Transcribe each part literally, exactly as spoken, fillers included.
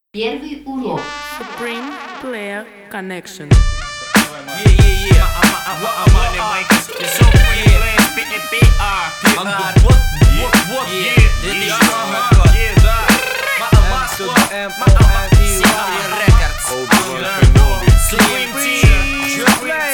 Первый урок. Supreme Player Connection. Yeah, yeah, yeah. I'm a money makers. So free player, spitting P R. P R. Вот, вот, вот. две тысячи седьмой год. Москва. Симфония Рекордс. Slim Team. Чё,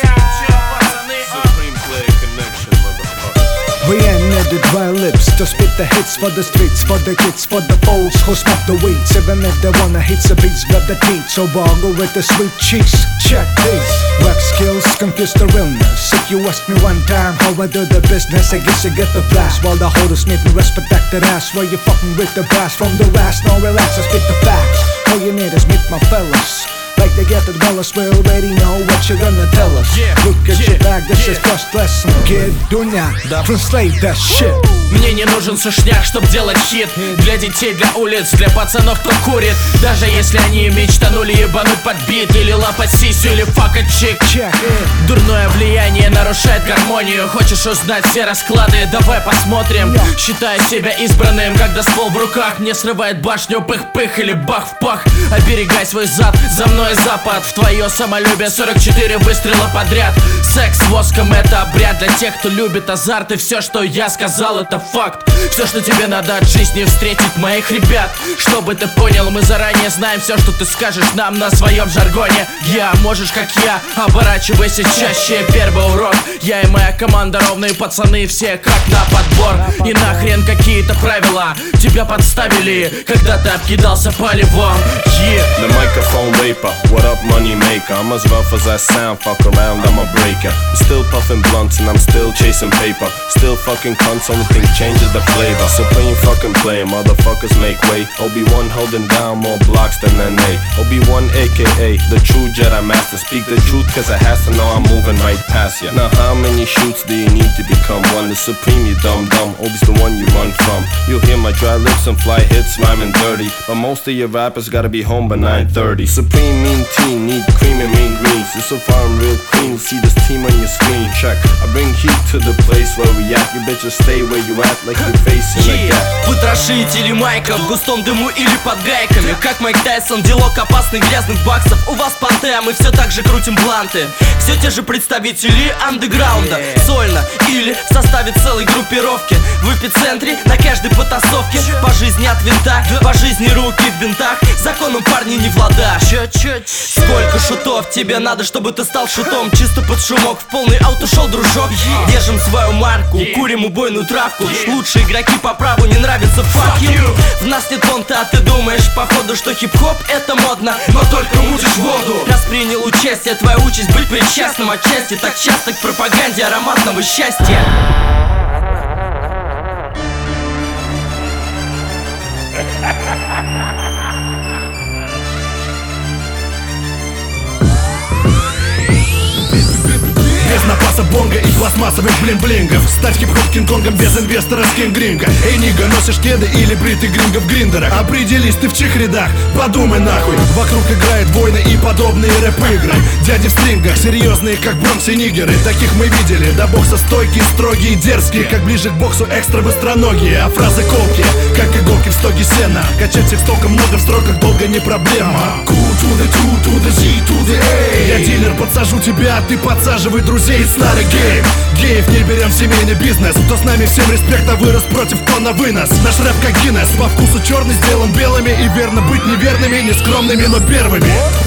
пацаны? Supreme Player Connection, motherfucker. We ain't needed violins to spit the hits for the streets, for the kids, for the folks who smoke the weeds. Even if they wanna hit the beats, grab the teeth. So boggle with the sweet cheese. Check this. Wax skills confuse the realness. If you ask me one time how I do the business, I guess you get the blast. While the holders make me respect that ass. While you fucking with the bass from the ass. No relax, I spit the facts. All you need is meet my fellas. Like they get it well as we already know what you're gonna tell us. Yeah, Look at yeah, your back, this yeah. is first lesson, kid. Дуня, translate that shit. Мне не нужен сушняк, чтоб делать хит. Для детей, для улиц, для пацанов, кто курит. Даже если они мечтанули ебануть под бит, или лапать сисю, или факать чик. Check it. Дурное влияние нарушает гармонию. Хочешь узнать все расклады? Давай посмотрим. Считаю себя избранным, когда ствол в руках мне срывает башню, пых-пых или бах в пах. Оберегай свой зад, за мной запад. В твое самолюбие сорок четыре выстрела подряд. Секс с воском — это обряд для тех, кто любит азарт. И все, что я сказал, это факт. Все, что тебе надо от жизни, встретить моих ребят. Чтобы ты понял, мы заранее знаем все, что ты скажешь нам на своем жаргоне. Я, можешь как я, оборачивайся чаще. Первый урок, я и моя команда, ровные пацаны, все как на подбор. И нахрен какие-то правила тебя подставили, когда ты обкидался поливом. Yeah. The microphone vapor, what up money maker? I'm as rough as I sound, fuck around, I'm a breaker. I'm still puffing blunts and I'm still chasing paper. Still fucking cunts, only thing changes the flavor. Supreme fucking player, motherfuckers make way. Obi-Wan holding down more blocks than N A. Obi-Wan aka the true Jedi Master. Speak the truth cause I has to know I'm moving right past ya. Now how many shoots do you need to become one? The Supreme, you dumb dumb, Obi's the one you run from. You'll hear my dry lips and fly hits rhyming dirty, but most of your rappers gotta be home by nine thirty. Supreme mean team, need cream and mean greens. It's so far I'm real clean, you see this team on your screen. Check, I bring heat to the place where we at. You bitches stay where you at like you're facing like that. Потрошители майков в густом дыму или под гайками. Как Майк Тайсон, делок опасных грязных баксов. У вас понте, а мы все так же крутим бланты. Все те же представители андеграунда. Сольно или в составе целой группировки. В эпицентре на каждой потасовке. По жизни от винта, по жизни руки в бинтах. Законом парни не в ладах. Сколько шутов тебе надо, чтобы ты стал шутом? Чисто под шумок, в полный аут ушел, дружок. Держим свою марку, курим убойную травку. Лучшие игроки по праву, не нравится fuck you. В нас нет понта, а ты думаешь походу, что хип-хоп это модно, но только мутишь воду. Раз принял участие, твоя участь быть причастным отчасти. Так часто к пропаганде ароматного счастья. Без напаса бонга и пластмассовых блин-блингов. Стать хип-хоп Кинг-Конгом без инвестора с Кинг-Гринго. Эй, нига, носишь кеды или бритый гринго в гриндерах? Определись, ты в чьих рядах? Подумай нахуй. Вокруг играет войны и подобные рэп-игры. Дяди в стрингах, серьезные, как Бронкс и нигеры. Таких мы видели, до бокса стойкие, строгие, дерзкие. Как ближе к боксу экстра быстроногие. А фразы колкие, как иголки в стоге сена. Качать их столько много в строках долго не проблема. Q to the two, to the Z, to the A. Я дилер, подсажу тебя, а ты подсаживай друзей. It's not a game. Геев не берем в семейный бизнес. Кто с нами, всем респект, а вырос против, кто на вынос. Наш рэп как Гиннес, по вкусу черный, сделан белыми. И верно быть неверными, нескромными, но первыми.